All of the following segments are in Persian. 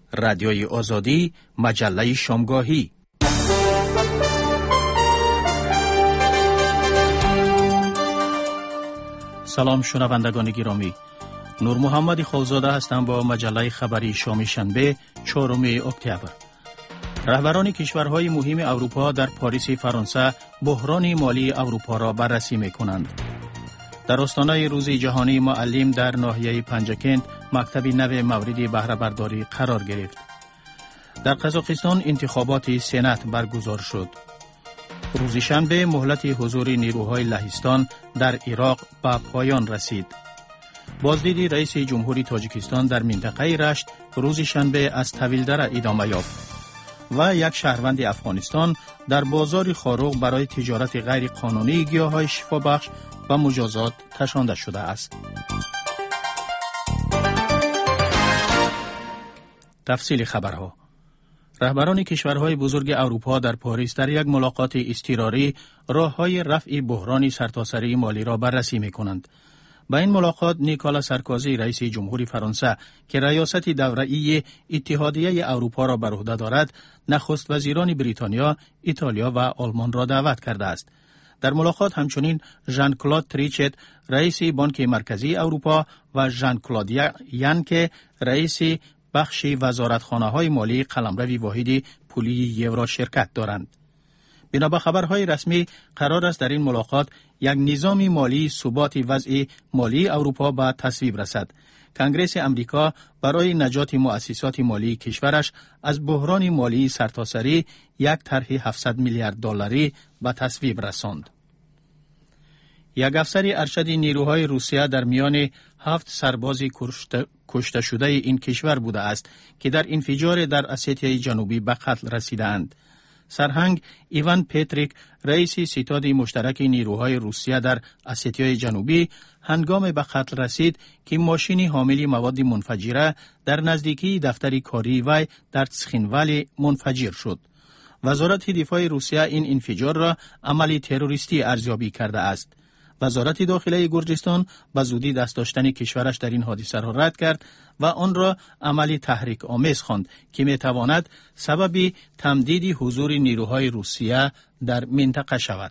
رادیوی آزادی، مجله شامگاهی. سلام شنوندگان گرامی، نور محمد خالزاده هستم با مجله خبری شام شنبه 4 اکتبر. رهبران کشورهای مهم اروپا در پاریس فرانسه بحران مالی اروپا را بررسی می‌کنند. در آستانه روز جهانی معلم در ناحیه پنجکند مکتب نو موردی بهره برداری قرار گرفت. در قزاقستان انتخابات سنات برگزار شد. روز شنبه مهلت حضور نیروهای لهستان در عراق به پایان رسید. بازدید رئیس جمهوری تاجیکستان در منطقه رشت روز شنبه از طویل‌دره ادامه یافت. و یک شهروند افغانستان در بازار خاروق برای تجارت غیر قانونی گیاهای شفابخش و مجازات کشانده شده است. تفصیل خبرها. رهبران کشورهای بزرگ اروپا در پاریس در یک ملاقات اضطراری راه‌های رفع بحران سرتاسری مالی را بررسی می‌کنند. با این ملاقات نیکولا سارکوزی رئیس جمهوری فرانسه که ریاست دوره‌ای اتحادیه اروپا را بر عهده دارد، نخست وزیران بریتانیا، ایتالیا و آلمان را دعوت کرده است. در ملاقات همچنین ژان کلود تریچت رئیس بانک مرکزی اروپا و ژان کلود یانکه رئیس بخش وزارتخانه‌های مالی قلمرو واحد پولی یورو شرکت دارند. بنا به خبرهای رسمی قرار است در این ملاقات یک نظام مالی ثبات وضع مالی اروپا به تصویب رسد. کنگره امریکا برای نجات مؤسسات مالی کشورش از بحران مالی سرتاسری یک طرح 700 میلیارد دلاری به تصویب رساند. یک افسر ارشد نیروهای روسیه در میان 7 سرباز کشته شده این کشور بوده است که در انفجار در اسیای جنوبی به قتل رسیدند. سرهنگ ایوان پتریک رئیس ستاد مشترک نیروهای روسیه در اسیای جنوبی هنگام به قتل رسید که ماشین حامل مواد منفجره در نزدیکی دفتر کاری وی در تسخینوالی منفجر شد. وزارت دفاع روسیه این انفجار را عملی تروریستی ارزیابی کرده است. وزارت داخله گرجستان به زودی دست داشتن کشورش در این حادثه را رد کرد و آن را عملی تحریک آمیز خواند که میتواند سبب تمدید حضور نیروهای روسیه در منطقه شود.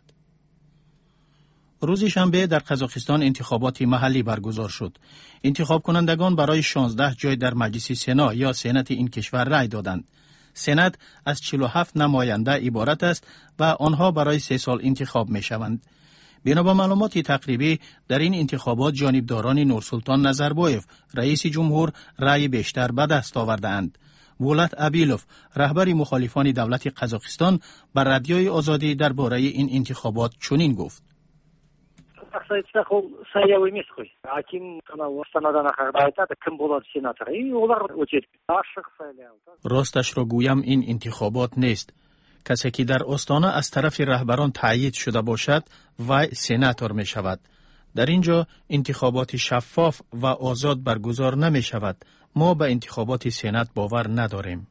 روز شنبه در قزاقستان انتخابات محلی برگزار شد. انتخاب کنندگان برای 16 جای در مجلس سنا یا سنات این کشور رای دادند. سنات از 47 نماینده عبارت است و آنها برای 3 سال انتخاب می شوند. بنا به معلومات تقریبی در این انتخابات جانبداران نورسلطان نظربایف رئیس جمهور رأی بیشتر به دست آورده‌اند. ولات ابیلوف رهبر مخالفان دولت قزاقستان بر رادیوی آزادی درباره این انتخابات چنین گفت: راستش را گویم این انتخابات نیست. کسی که در آستانه از طرف رهبران تایید شده باشد و سناتور می شود. در اینجا انتخابات شفاف و آزاد برگزار نمی شود. ما به انتخابات سنات باور نداریم.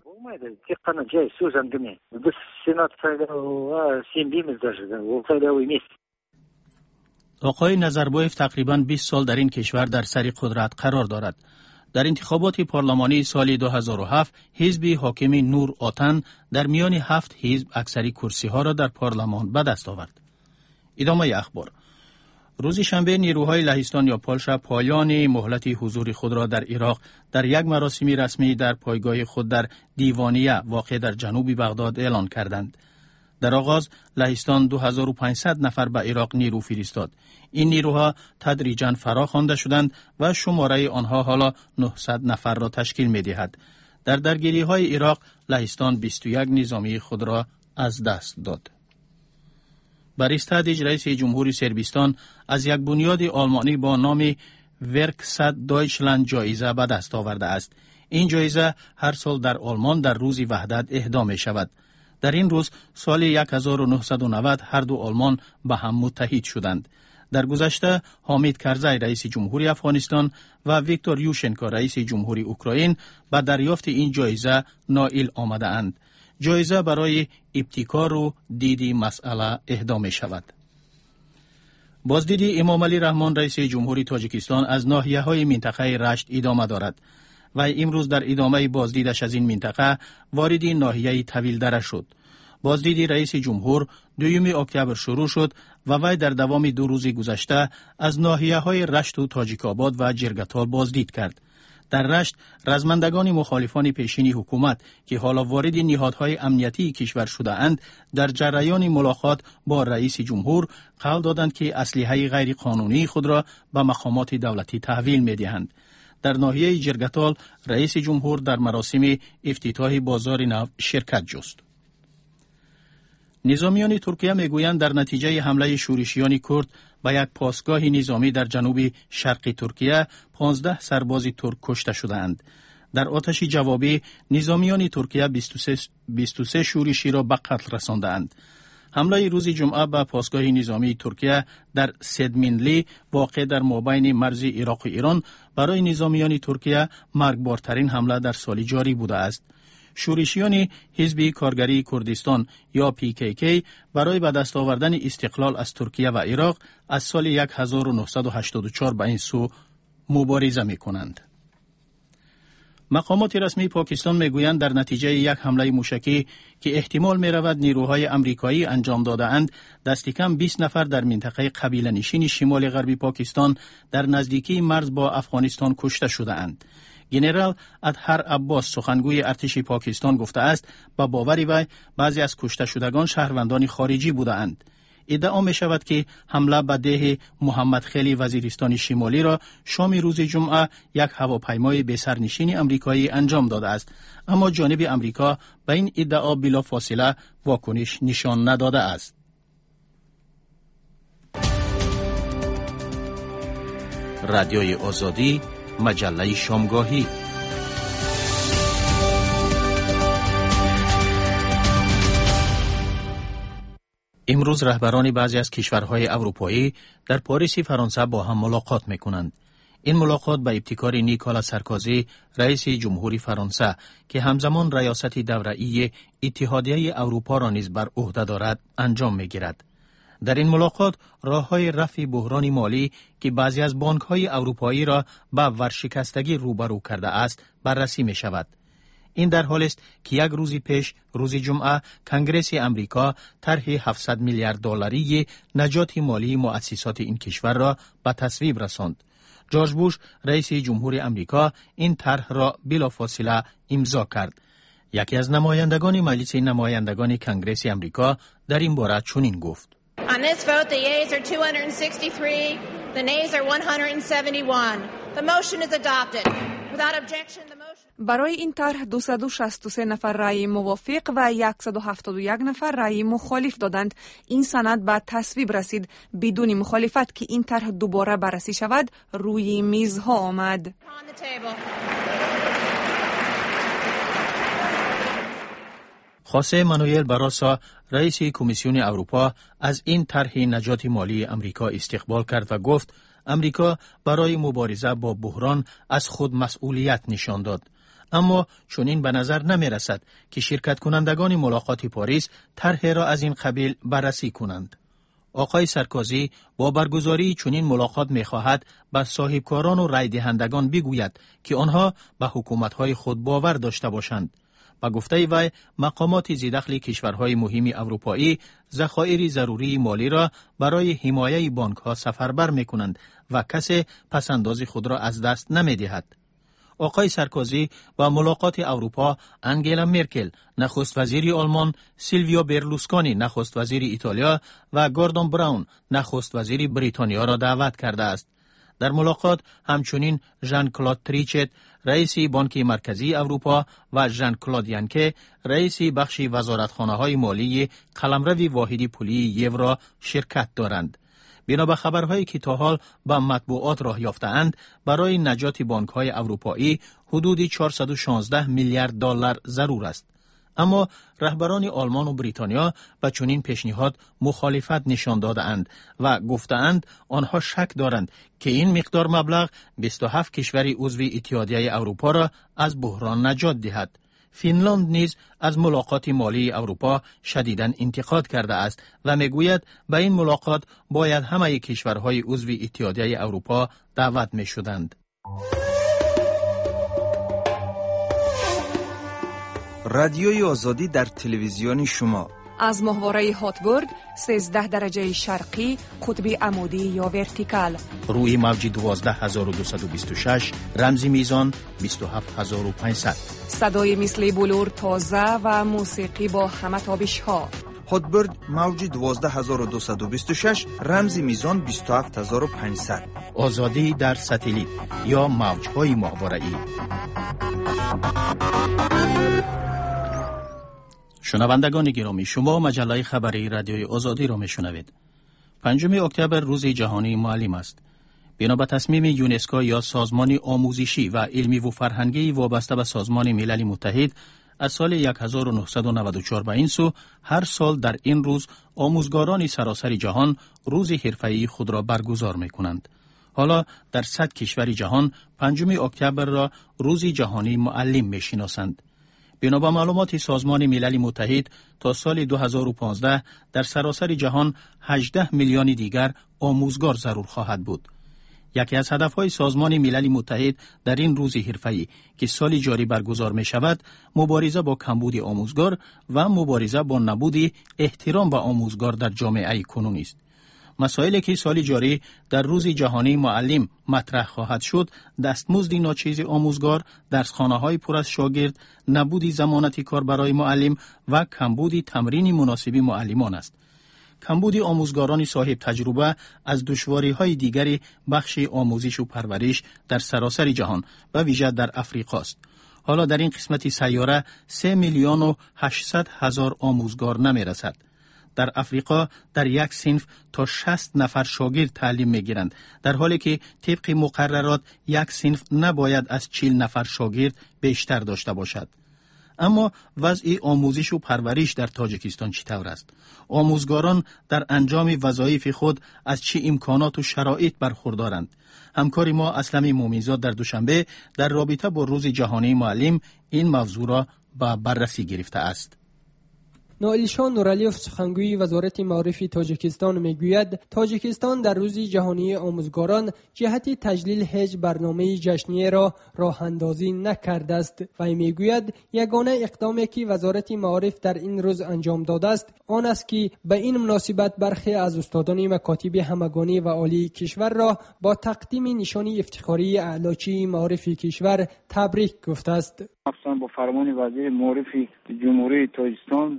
آقای نظربایف تقریباً 20 سال در این کشور در سر قدرت قرار دارد. در انتخابات پارلمانی سال 2007 حزب حاکم نور آتن در میان 7 حزب اکثری کرسی ها را در پارلمان به دست آورد. ادامه اخبار. روز شنبه نیروهای لهستان یا پالشا پایان مهلت حضور خود را در عراق در یک مراسم رسمی در پایگاه خود در دیوانیه واقع در جنوب بغداد اعلان کردند. در آغاز لهستان 2500 نفر به عراق نیرو فرستاد. این نیروها تدریجاً فرا خوانده شدند و شماره آنها حالا 900 نفر را تشکیل می دهد. در درگیری های عراق لهستان 21 نظامی خود را از دست داد. باریستادیج رئیس جمهوری سربستان از یک بنیاد آلمانی با نام ورکسات دویچلند جایزه به دست آورده است. این جایزه هر سال در آلمان در روز وحدت اهدا می شود. در این روز سال 1990 هر دو آلمان به هم متحد شدند. در گذشته حامید کرزی رئیس جمهوری افغانستان و ویکتور یوشنکو رئیس جمهوری اوکراین به دریافت این جایزه نائل آمده اند. جایزه برای ابتکار و دیدی مسئله اهدا می شود. بازدید امام علی رحمان رئیس جمهوری تاجیکستان از ناحیه‌های منطقه رشت ادامه دارد. و امروز در ادامه بازدیدش از این منطقه وارد ناحیه طویل دره شد. بازدید رئیس جمهور 2 اکتبر شروع شد و وی در دوام 2 روز گذشته از ناحیه‌های رشت و تاجیک‌آباد و جرگتال بازدید کرد. در رشت رزمندگان مخالفان پیشین حکومت که حالا وارد نهادهای امنیتی کشور شده اند در جریان ملاقات با رئیس جمهور قول دادند که اسلحه غیر قانونی خود را به مقامات دولتی تحویل می‌دهند. در ناحیه جرگتال رئیس جمهور در مراسم افتتاح بازار نو شرکت جست. نظامیان ترکیه میگویند در نتیجه حمله شورشیان کرد به یک پاسگاه نظامی در جنوب شرق ترکیه 15 سرباز ترک کشته شدند. در آتش جوابی نظامیان ترکیه 23 شورشی را به قتل رساندند. حمله روز جمعه به پاسگاه نظامی ترکیه در سدمینلی واقع در مابین مرز عراق و ایران برای نظامیان ترکیه مرگبارترین حمله در سال جاری بوده است. شورشیان حزب کارگری کردستان یا PKK برای به دست آوردن استقلال از ترکیه و عراق از سال 1984 به این سو مبارزه می کنند. مقامات رسمی پاکستان میگویند در نتیجه یک حمله موشکی که احتمال می رود نیروهای امریکایی انجام داده اند دست کم 20 نفر در منطقه قبیله نشین شمال غربی پاکستان در نزدیکی مرز با افغانستان کشته شده اند. گنرال اطهر عباس سخنگوی ارتش پاکستان گفته است با باور وی بعضی از کشته شدگان شهروندان خارجی بوده اند. ادعا می شود که حمله به ده محمد خیلی وزیرستان شمالی را شام روز جمعه یک هواپیمای بسرنشین امریکایی انجام داده است، اما جانب امریکا به این ادعا بلافاصله واکنش نشان نداده است. رادیوی آزادی، مجله شامگاهی. امروز رهبران بعضی از کشورهای اروپایی در پاریس فرانسه با هم ملاقات می‌کنند. این ملاقات به ابتکار نیکولا سارکوزی رئیس جمهوری فرانسه که همزمان ریاست دوره‌ای اتحادیه اروپا را نیز بر عهده دارد انجام می‌گیرد. در این ملاقات راه‌های رفع بحران مالی که بعضی از بانک‌های اروپایی را به ورشکستگی روبرو کرده است بررسی می‌شود. این در حالی است که یک روز پیش روز جمعه کنگره امریکا طرح 700 میلیارد دلاری نجات مالی مؤسسات این کشور را به تصویب رساند. جورج بوش رئیس جمهور امریکا این طرح را بلافاصله امضا کرد. یکی از نمایندگان مجلس نمایندگان کنگره امریکا در این باره چنین گفت: On this vote, the yeas are 263, the nays are 171. The motion is adopted. Without objection, the motion... برای این طرح 263 نفر رأی موافق و 171 نفر رأی مخالف دادند. این سند به تصویب رسید. بدون مخالفت که این طرح دوباره بررسی شود روی میزها آمد. خوسه مانوئل باروسو رئیس کمیسیون اروپا از این طرح نجات مالی امریکا استقبال کرد و گفت امریکا برای مبارزه با بحران از خود مسئولیت نشان داد. اما چنین به نظر نمی رسد که شرکت کنندگان ملاقات پاریس طرح را از این قبیل بررسی کنند. آقای سارکوزی با برگزاری چنین ملاقات می خواهد به صاحبکاران و رای دهندگان بگوید که آنها به حکومت‌های خود باور داشته باشند. با گفته وی مقامات ذی‌دخل کشورهای مهم اروپایی ذخایر ضروری مالی را برای حمایت بانک‌ها سفربر می‌کنند و کسی پسنداز خود را از دست نمی‌دهد. آقای سارکوزی با ملاقات اروپا انگلا مرکل نخست وزیر آلمان، سیلویو برلوسکونی نخست وزیر ایتالیا و گوردون براون نخست وزیر بریتانیا را دعوت کرده است. در ملاقات همچنین ژان کلود تریچت رئیس بانک مرکزی اروپا و ژان کلود یانکه رئیس بخش وزارتخانه‌های مالی قلمرو واحد پولی یورو شرکت دارند. بنا به خبرهایی که تا حال به مطبوعات راه یافته‌اند برای نجات بانک‌های اروپایی حدود 416 میلیارد دلار ضرور است. اما رهبران آلمان و بریتانیا به چنین پیشنهاد مخالفت نشان داده‌اند و گفته‌اند آنها شک دارند که این مقدار مبلغ 27 کشور عضو اتحادیه اروپا را از بحران نجات دهد. فینلاند نیز از ملاقات مالی اروپا شدیداً انتقاد کرده است و میگوید به این ملاقات باید همه کشورهای عضو اتحادیه اروپا دعوت می‌شدند. رادیوی آزادی در تلویزیون شما. از ماهواره هاتبورد 13 درجه شرقی قطب عمودی یا ورتیکال، روی موج 12226 رمزی میزان 27500. صدای مثل بلور تازه و موسیقی با همه تابش ها. هاتبورد موج 12226 رمزی میزان 27500. آزادی در ساتلیت یا موج‌های ماهواره‌ای. شنوندگان گرامی، شما مجله خبری رادیوی آزادی را میشنوید. 5 اکتبر روز جهانی معلم است. بنا به تصمیم یونسکو یا سازمان آموزشی و علمی و فرهنگی وابسته به سازمان ملل متحد، از سال 1994 به این سو هر سال در این روز آموزگاران سراسر جهان روز حرفه‌ای خود را برگزار می‌کنند. حالا در 100 کشور جهان 5 اکتبر را روز جهانی معلم می‌شناسند. بنا به معلومات سازمان ملل متحد تا سال 2015 در سراسر جهان 18 میلیون دیگر آموزگار ضرور خواهد بود. یکی از هدفهای سازمان ملل متحد در این روز حرفه‌ای که سال جاری برگزار می شود، مبارزه با کمبود آموزگار و مبارزه با نبود احترام به آموزگار در جامعه کنونی است. مسائلی که سال جاری در روز جهانی معلم مطرح خواهد شد، دستمزد ناچیز آموزگار، درسخانه‌های پر از شاگرد، نبود ضمانت کار برای معلم و کمبود تمرین مناسب معلمان است. کمبود آموزگاران صاحب تجربه از دشواری‌های دیگری بخش آموزش و پرورش در سراسر جهان و ویژه در افریقا است. حالا در این قسمت سیاره 3,800,000 آموزگار نمی‌رسد. در افریقا در یک صنف تا 60 نفر شاگرد تعلیم می‌گیرند، در حالی که طبق مقررات یک صنف نباید از 40 نفر شاگرد بیشتر داشته باشد. اما وضع آموزش و پرورش در تاجیکستان چطور است؟ آموزگاران در انجام وظایف خود از چه امکانات و شرایط برخوردارند؟ همکار ما اسلم مومنزاد در دوشنبه در رابطه با روز جهانی معلم این موضوع را به بررسی گرفته است. نائلشان نورالیوف سخنگوی وزارت معارف تاجیکستان میگوید تاجیکستان در روز جهانی آموزگاران جهت تجلیل هیچ برنامه جشنیه را راه اندازی نکرده است و میگوید یگانه اقدامی که وزارت معارف در این روز انجام داده است آن است که به این مناسبت برخی از استادان مکاتب همگانی و عالی کشور را با تقدیم نشانی افتخاری اعلاچی معارف کشور تبریک گفته است. مخصوصا با فرمان وزیر معارف جمهوری تاجیکستان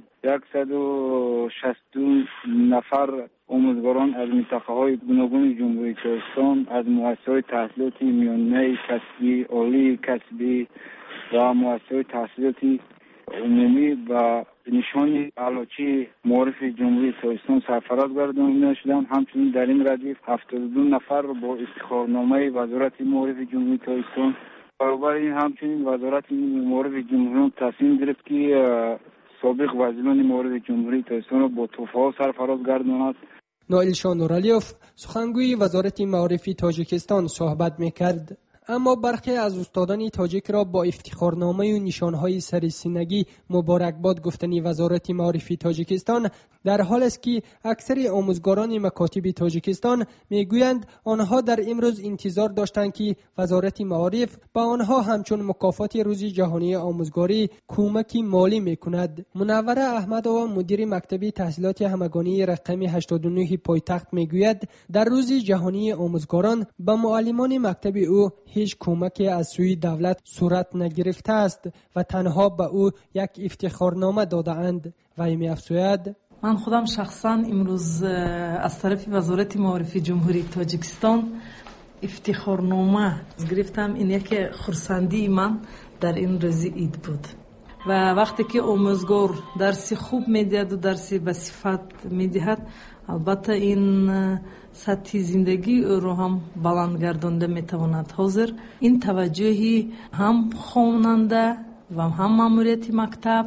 162 نفر آموزگاران از منطقه‌های گوناگون جمهوری تاجیکستان از مؤسسه‌های تحصیلاتی میانه کسبی، عالی کسبی و مؤسسه‌های تحصیلاتی عمومی و نشان اعلاچی معارف جمهوری تاجیکستان سرفراز گردانده شدند. همچنین در این ردیف 72 نفر با افتخارنامه وزارت معارف جمهوری تاجیکستان. برابر این همچنین وزارت معارف جمهوری تصمیم گرفت که سابق وزیران معارف جمهوری تاجیکستان را با تحفه‌ها سرفراز گرداند. نائلشان نورالیوف سخنگوی وزارت معارف تاجیکستان صحبت می‌کرد. اما برخی از استادان تاجیک را با افتخارنامه و نشانهای سرسینگی مبارکباد گفتنی وزارت معارف تاجیکستان، در حال است که اکثر آموزگاران مکاتب تاجیکستان میگویند آنها در امروز انتظار داشتند که وزارت معارف به آنها همچون مکافات روز جهانی آموزگاری کمک مالی میکند. منوره احمدآوا مدیر مکتب تحصیلات همگانی رقم 89 پایتخت میگوید در روز جهانی آموزگاران به معلمان مکتب او هیچ کمکی از سوی دولت صورت نگرفته است و تنها به او یک افتخارنامه داده‌اند و می‌افزاید من خودم شخصا امروز از طرف وزارت معارف جمهوری تاجیکستان افتخارنامه گرفتم. این یک خرسندی من در این روز عید بود و وقتی که آموزگار درس خوب میدهد و درس به صفت میدهد، البته این سطح زندگی رو هم بلند گردانده میتواند. حاضر این توجهی هم خواننده و هم ماموریت مکتب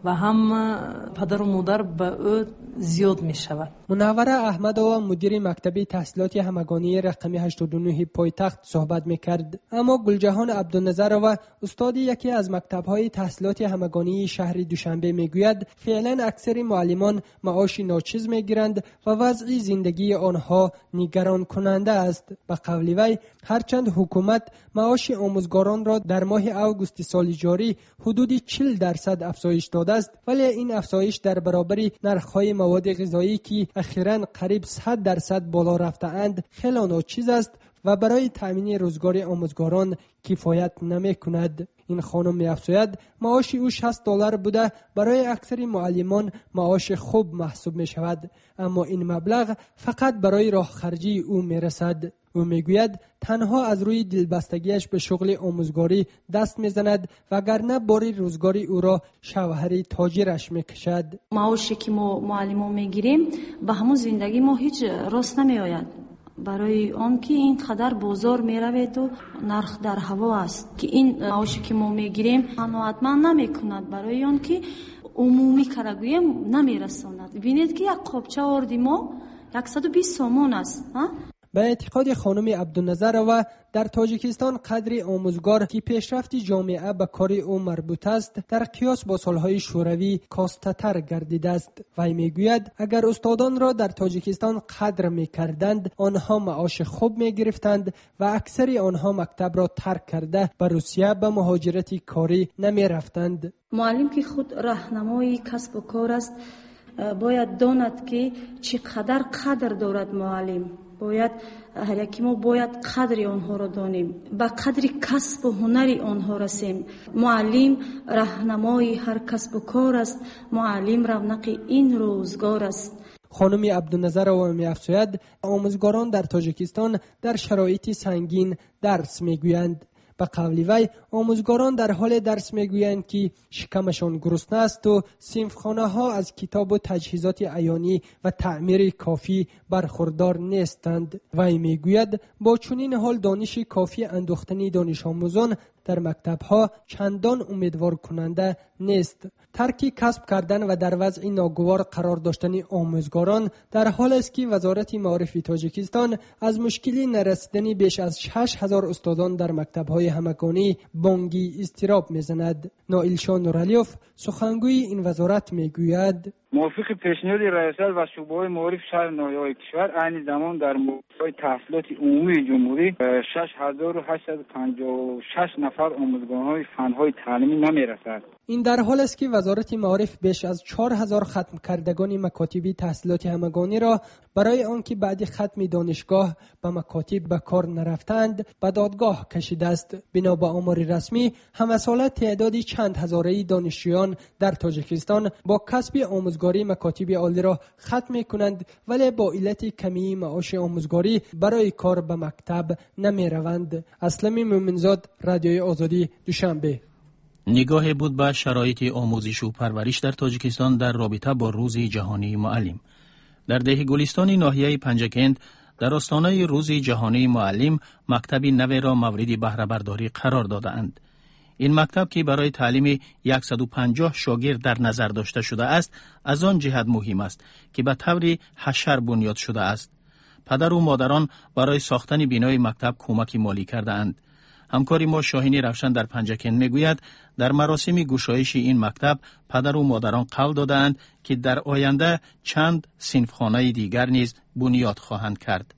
و هم پدر و مادر به او زیاد می شود. منوره احمدова مدیر مکتب تحصیلات همگانی رقمی 89 پایتخت صحبت میکرد. اما گلجهان عبدالنظرova استاد یکی از مکتب‌های تحصیلات همگانی شهر دوشنبه میگوید فعلا اکثر معلمان معاش ناچیز میگیرند و وضع زندگی آنها نگران کننده است. به قول وی هرچند حکومت معاش آموزگاران را در ماه اوگوست سال جاری حدود 40% افزایش داده است، ولی این افزایش در برابر نرخ‌های مواد غذایی که اخیراً قریب 100% بالا رفته‌اند خیلی ناچیز است و برای تأمین روزگار آموزگاران کفایت نمی‌کند. این خانم می‌افزاید معاش او $60 بوده برای اکثر معلمان معاش خوب محسوب می‌شود، اما این مبلغ فقط برای راه خرجی او می‌رسد. او میگوید تنها از روی دلبستگیش به شغل آموزگاری دست میزند وگرنه بار روزگاری او را شوهر تاجرش میکشد. معاشی که ما معلمان میگیریم به همون زندگی ما هیچ راست نمیآید، برای آن که این قدر بازار میروید و نرخ در هوا است که این معاشی که ما میگیریم حتما نمیکند، برای آن که عمومی کرگویم نمیرساند. ببینید که یک قابچه آردی ما 120 سومون است. به اعتقاد خانم عبدالنظرova در تاجیکستان قدر آموزگار که پیشرفت جامعه به کار او مربوط است در قیاس با سالهای شوروی کاسته‌تر گردیده است. وی میگوید اگر استادان را در تاجیکستان قدر میکردند آنها معاش خوب میگرفتند و اکثر آنها مکتب را ترک کرده به روسیه به مهاجرت کاری نمیرفتند. معلم که خود راهنمای کسب و کار است باید داند که چقدر قدر دارد معلم. باید هر یکی ما باید قدر آنها را دانیم، به قدر کسب و هنر آنها رسیم. معلم راهنمای هر کسب و کار است، معلم رونق این روزگار است. خانم عبدالنظرova می‌افزاید آموزگاران در تاجیکستان در شرایط سنگین درس میگویند. به قول وی آموزگاران در حال درس میگویند که شکمشان گرسنه است و صنفخانه ها از کتاب و تجهیزات عیانی و تعمیر کافی برخوردار نیستند. وی میگوید با چنین حال دانش کافی اندوختن دانش آموزان در مکتب ها چندان امیدوار کننده نیست. ترک کسب کردن و در وضع ناگوار قرار داشتن آموزگاران در حال است که وزارت معارف تاجیکستان از مشکلی نرسیدن بیش از 6000 استادان در مکتب های همگانی بانگی اضطراب میزند. نائلشان نورالیوف سخنگوی این وزارت میگوید موافق پیشنهاد ریاست و شعبه‌های معارف شهر ناحیه‌های کشور عین زمان در مؤسسه‌های تحصیلات عمومی جمهوری 6856 نفر آموزگاران فن‌های تعلیمی نمی‌رسد. این در حال است که وزارت معارف بیش از 4000 ختم کردگان مکاتب تحصیلات همگانی را برای آنکه بعد ختم دانشگاه به مکاتب به کار نرفتند به دادگاه کشیده است. بنا به آمار رسمی همساله تعدادی چند هزاره دانشجویان در تاجیکستان با کسب آموزگاری مکاتب عالی را ختم می‌کنند ولی با علت کمی معاش آموزگاری برای کار به مکتب نمی‌روند. اسلم مومنزاد، رادیوی آزادی، دوشنبه. نگاه بود به شرایط آموزش و پرورش در تاجیکستان در رابطه با روز جهانی معلم. در ده گلستان ناحیه پنجکند در آستانه روز جهانی معلم مکتب نوی را مورد بهره برداری قرار داده‌اند. این مکتب که برای تعلیم 150 شاگرد در نظر داشته شده است از آن جهت مهم است که به طور حشر بنیاد شده است. پدر و مادران برای ساختن بینای مکتب کمک مالی کرده اند. همکاری ما شاهین روشن در پنجکند میگوید در مراسم گشایش این مکتب پدر و مادران قول دادند که در آینده چند صنفخانه دیگر نیز بنیاد خواهند کرد.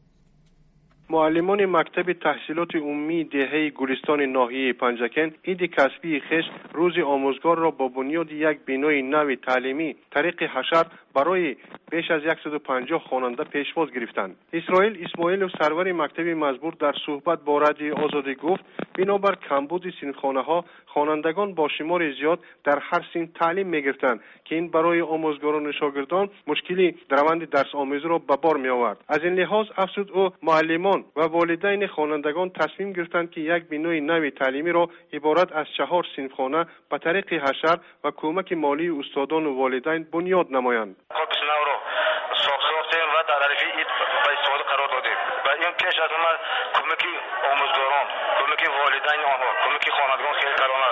معلمان مکتب تحصیلات عمومی دهه گلستان ناحیه پنجکند عید کسبی خویش روز آموزگار را با بنیاد یک بینای نو تعلیمی طریق حشر برای بیش از 150 خواننده پیشواز گرفتند. اسماعیل و سرور مکتب مزبور در صحبت با رادیوی آزادی گفت بنابر کمبود صنفخانه‌ها خوانندگان با شمار زیاد در هر صنف تعلیم می‌گرفتند که این برای آموزگاران و شاگردان مشکلی در روند درس آموزی را به بار می‌آورد. از این لحاظ افزود او معلمان و والدین خوانندگان تصمیم گرفتند که یک بینای نو تعلیمی را عبارت از 4 صنفخانه به طریق حشر و کمک مالی استادان و والدین بنیاد نمایند. نو رو ساختیم و در حرفی اید به استفاده قرار دادیم و این پیش از ما کمک آموزگاران، کمک والدین آنها، کمک خوانندگان خیلی قرار است.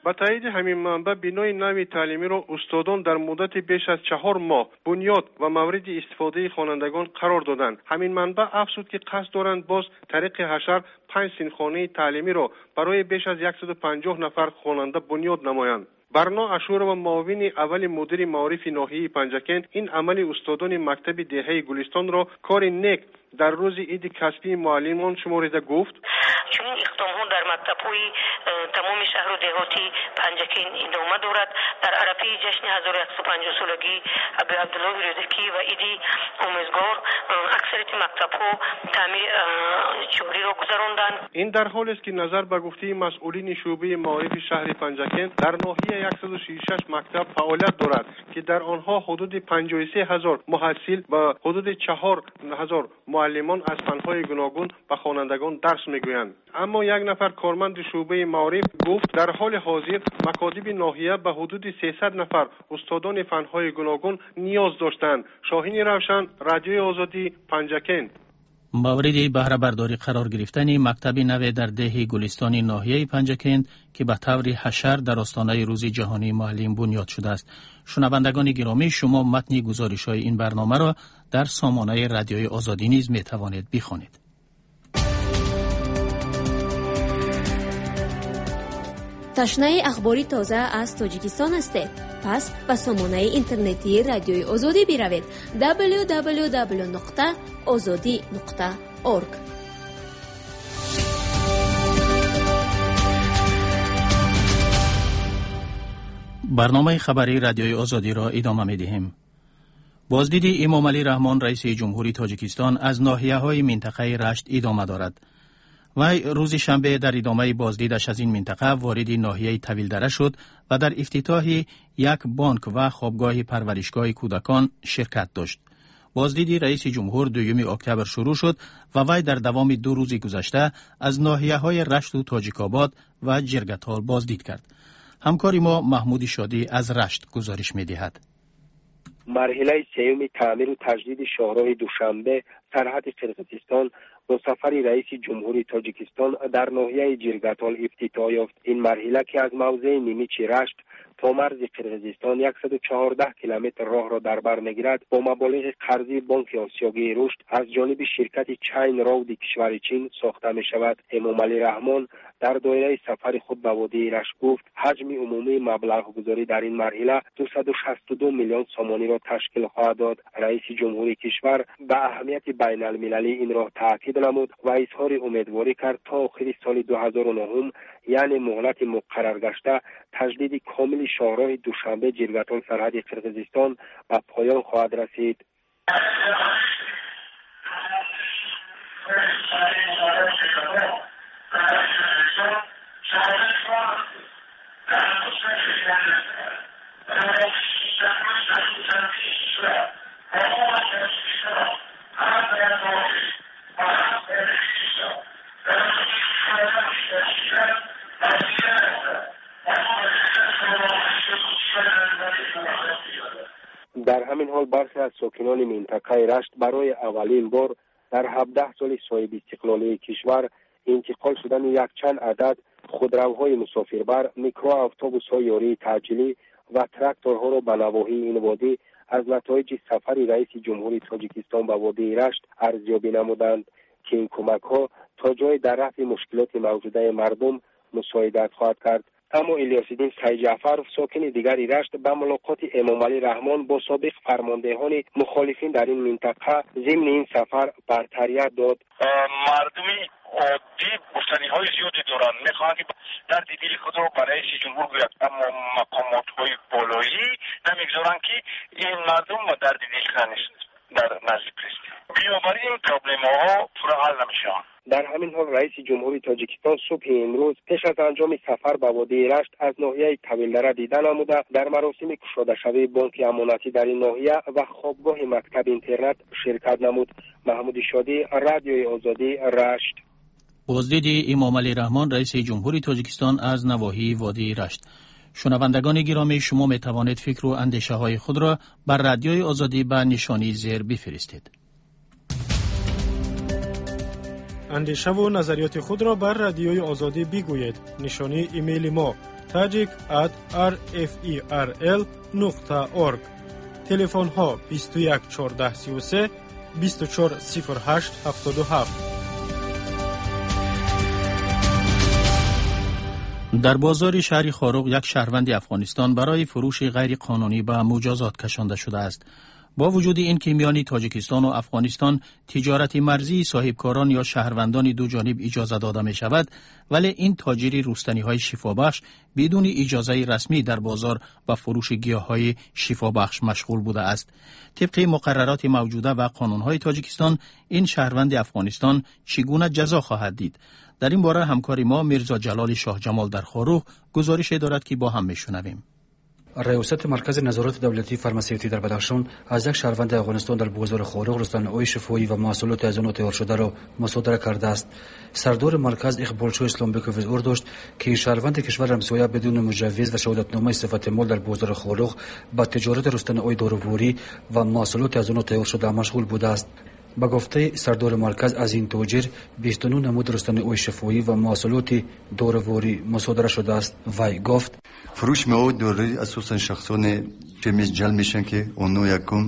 با تایید همین منبع بنای نوی تعلیمی را استادان در مدت بیش از 4 ماه بنیاد و مورد استفاده خوانندگان قرار دادند. همین منبع افزود که قصد دارند باز طریق حشر 5 سینخانه تعلیمی را برای بیش از 150 نفر خواننده بنیاد نمایند. برنا اشور و معاون اول مدیر معارف ناحیه پنجکن این عمل استادان مکتب دهه گلستان را کار نیک در روز عید کسبی معلمان شمرده گفت. چون اقدام‌ها در مکتب‌های تمام شهر و دهاتی پنجکن ادامه دارد. در عرفه جشن 1150 سالگی ابی عبدالله رودکی و عید آموزگار اکثریت مکتب‌ها تعمیر جاری را گذراندند. این در حالی است که نظر به گفته مسئولین شعبه معارف شهر پنجکن در ناحیه 136 مکتب فعالیت دارد که در آنها حدود 53,000 محصل و حدود 4,000 معلمان از فن‌های گوناگون به خوانندگان درس می‌گویند. اما یک نفر کارمند شعبه معارف گفت در حال حاضر مکاتب ناحیه به حدود 300 نفر استادان فن‌های گوناگون نیاز داشتند. شاهین روشن، رادیوی آزادی، پنجکن. مورد بهره برداری قرار گرفتن مکتب نو در ده گلستان ناحیه پنجکن که به طور حشر در آستانه روز جهانی معلم بنیاد شده است. شنوندگان گرامی، شما متن گزارش‌های این برنامه را در سامانه رادیوی آزادی نیز می‌توانید بخوانید. تشنه اخباری تازه از تاجیکستان هستید؟ پس به سامانه اینترنتی رادیوی آزادی بروید www.azadi.org. برنامه خبری رادیوی آزادی را ادامه می‌دهیم. بازدید امام علی رحمان رئیس جمهوری تاجیکستان از ناحیه‌های منطقه رشت ادامه دارد. وی روز شنبه در ادامه بازدیدش از این منطقه وارد ناحیه طویلدره شد و در افتتاح یک بانک و خوابگاه پرورشگاه کودکان شرکت داشت. بازدید رئیس جمهور 2 اکتبر شروع شد و وی در دوام 2 روز گذشته از ناحیه‌های رشت و تاجیک‌آباد و جرگتال بازدید کرد. همکار ما محمود شادی از رشت گزارش می‌دهد. مرحله سوم تعمیر و تجدید شاهراه دوشنبه سرحد قرقیزستان با سفر رئیس جمهوری تاجیکستان در ناحیه جرگتال افتتاح یافت. این مرحله که از موضع نیمیچ رشت تا مرز قرقیزستان 114 کیلومتر راه را در بر میگیرد، با مبالغ قرضی بانک آسیایی رشد از جانب شرکت چین رود کشور چین ساخته می شود. امام علی رحمان در دایره سفر خود به وادی رشت گفت حجم عمومی مبلغ گذاری در این مرحله 262 میلیون سامانی را تشکیل خواهد داد. رئیس جمهوری کشور به اهمیت بین المللی این را تاکید نمود و اظهار امیدواری کرد تا آخر سال 2009 یعنی مهلت مقرر گشته تجدید کامل شاهراه دوشنبه جرگتال سرحد قرقیزستان به پایان خواهد رسید. در همین حال برخی از ساکنان منطقه رشت برای اولین بار در 17 سال صاحب استقلالی کشور انتقال شدن یک چند عدد خودروهای مسافربر، میکرو اتوبوس‌های یاری تعجیلی و تراکتورها را به نواحی این وادی از نتایج سفر رئیس جمهوری تاجیکستان به وادی رشت ارزیابی نمودند که این کمک‌ها تا جای در رفع مشکلات موجوده مردم مساعدت خواهد کرد. اما الیاس‌الدین سعید جعفر ساکن دیگری رشت به ملاقات امام علی رحمان با سابق فرماندهان مخالفین در این منطقه ضمن این سفر برتریت داد. مردمی عادی گفتنی‌های زیادی دارند، می‌خواهند که درد دل خود را برای رئیس جمهور گوید، اما مقامات‌های بالایی نمی‌گذارند که این مردم درد دل کنند در نزد پرزیدنت. بنابراین این پروبلم‌ها پورا حل نمی‌شوند. در همین حال رئیس جمهوری تاجیکستان صبح امروز پیش از انجام سفر به وادی رشت از ناحیه طویلدره دیدن نموده در مراسم گشاده شوی بانک امانتی در این ناحیه و خوابگاه مکتب اینترنت شرکت نمود. محمود شادی، رادیوی آزادی، رشت. بازدید امام علی رحمان رئیس جمهوری تاجیکستان از نواحی وادی رشت. شنوندگان گرامی، شما می توانید فکر و اندیشه های خود را بر رادیوی آزادی به نشانی زیر بفرستید. اندیشه و نظریات خود را بر رادیوی آزادی بگویید. نشانی ایمیل ما tajik@rferl.org. تلفن ها 21 14 33 24 08 77. در بازار شهری خاروق یک شهروند افغانستان برای فروش غیر قانونی به مجازات کشانده شده است. با وجود این که میان تاجیکستان و افغانستان تجارت مرزی صاحبکاران یا شهروندان دو جانب اجازه داده می شود، ولی این تاجری رستنی های شفابخش بدون اجازه رسمی در بازار با فروش گیاه های شفابخش مشغول بوده است. طبق مقررات موجوده و قانون های تاجیکستان این شهروند افغانستان چگونه جزا خواهد دید؟ در این باره همکار ما میرزا جلال شاه جمال در خاروق گزارش دارد که با هم میشنویم. ریاست مرکز نظارت دولتی فارماسیوتی در بدخشان از یک شهروند افغانستان در بازار خاروق رستن‌های شفایی و محصولات از آن تیار شده را مصادره کرده است. سردار مرکز اقبالشو اسلامبکوف اظهار داشت که شهروند کشور همسایه بدون مجوز و شهادتنامه صفت مال در بازار خاروق با تجارت رستن‌های داروواری و محصولات از آن تیار شده مشغول بوده است. با گفته سردار مرکز از این تاجر 29 نمود رستن‌های شفایی و محصولات داروواری مصادره شده است. وی گفت فروش مواد دارویی اساساً شخصان که جلب میشن که اونو یکم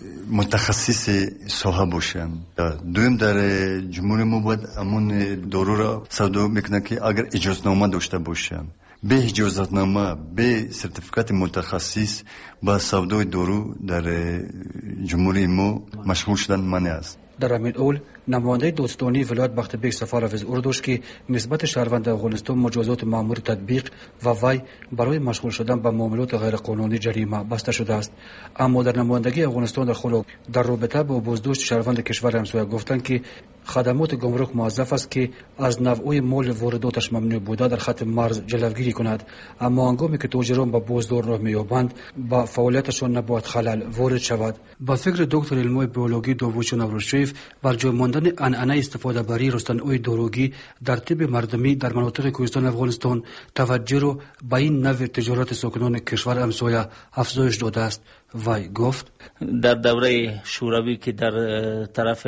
متخصص ساحه باشن. دوم در جمهوری ما باید امون دارو را صادر میکنن که اگر اجازه‌نامه داشته باشن. به اجازه‌نامه به سرتیفیکات متخصص با صادر دارو در جمهوری ما مشغول شدن منع است. در همین اول نماینده دوستانی ولایت بختبیک سفارف از اردوش که نسبت شهروند افغانستان مجازات مأمور تطبیق و وی برای مشغول شدن به معاملات غیر قانونی جریمه بسته شده است. اما در نمایندگی افغانستان در خاروق در رابطه با بازداشت شهروند کشور همسایه گفتند که خدمات گمرک موظف است که از نوع مال وارداتش ممنوع بوده در خط مرز جلوگیری کند، اما هنگامی که تاجران به بازدار راه می‌یابند با فعالیتشان نباید خلل وارد شود. با فکر دکتر علوم بیولوژی داوود نوروزشریف بر جای ماندن عنعنه استفاده بری رستن‌های داروگی در طب مردمی در مناطق کوهستان افغانستان توجه را به این نوع تجارت ساکنان کشور همسایه افزایش داده است. وی گفت در دوره شوروی که در طرف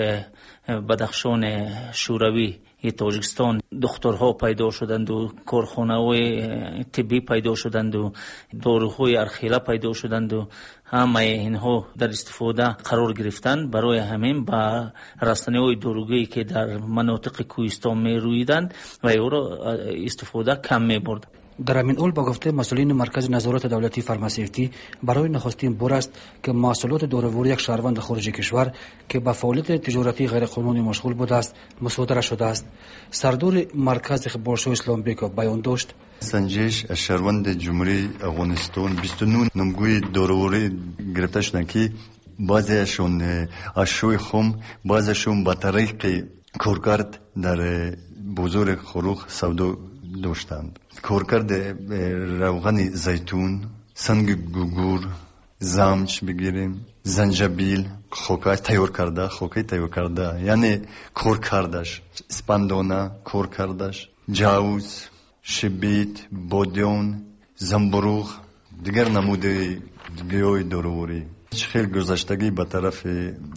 بدخشان شوروی تاجیکستان دکترها پیدا شدند و کارخانه‌های طبی پیدا شدند و داروهای ارخیله پیدا شدند و همه اینها در استفاده قرار گرفتند. برای همین با رستنی‌های داروگی که در مناطق کوهستان می رویدند و او را استفاده کم می برد. در همین اول با گفته مسئولین مرکز نظارت دولتی فارماسیوتی برای نخستین بار است که محصولات داروواری یک شهروند خارج کشور که با فعالیت تجارتی غیر قانونی مشغول بوده است مصادره شده است. سردار مرکز اقبالشو اسلامبکوف بیان داشت سنجش از شهروند جمهوری افغانستان 29 نمگوی داروواری گرفته شدند که بعضیشون از شوی خم، بعضیشون با طریق کارکرد در بازار خاروق سودا داشتند. کارکرد روغن زیتون، سنگ گوگور، زمج بگیریم، زنجبیل، خوکای تیار کرده یعنی کارکردش، اسپندانه کارکردش، جوز، شبیت، بادیان، زنبروغ، دیگر نمود گیاه داروواری. خیلی گذشتگی به طرف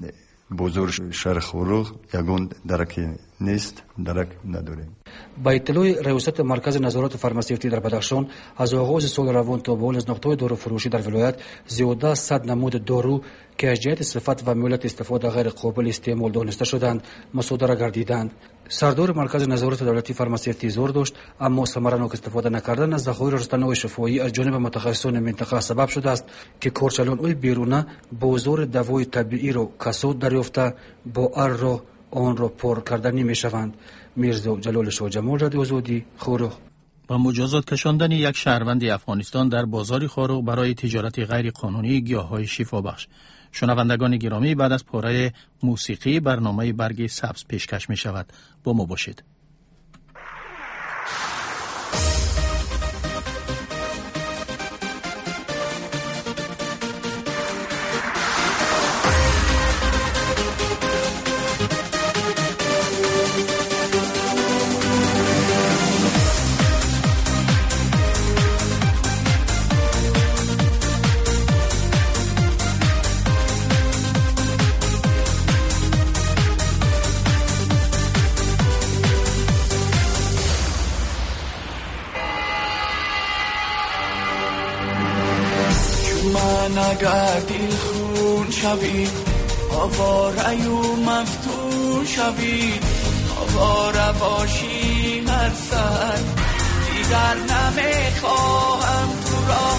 بازار شهر خاروق یگان درک نیست، درک نداریم. با اطلاع ریاست مرکز نظارت فارماسیوتی در بدخشان از آغاز سال روان تا به حال از نقطه‌های دارو فروشی در ولایت زیاده 100 نمود دارو که از جهت صفت و مهلت استفاده غیر قابل استعمال دانسته شدند مصادره گردیدند. سردار مرکز نظارت دولتی فارماسیوتی زور داشت اما ثمره‌ناک استفاده نکردن از ذخایر رستن‌های شفایی از جانب متخصصان منطقه سبب شده است که کارچلان‌های بیرونه بازار دوای طبیعی را کساد دریافته با آن را پر کردنی می‌شوند. میرزا جلال شاه جمال رادیو آزادی خاروق. با مجازات کشاندن یک شهروند افغانستان در بازار خاروق برای تجارت غیر قانونی گیاه‌های شفابخش. شنوندگان گرامی، بعد از پاره موسیقی برنامه برگ سبز پیشکش می شود. با ما باشید. من اگر دل خون شوید آواره و مفتون شوید آواره باشی هر سر دیگر نمیخواهم تو را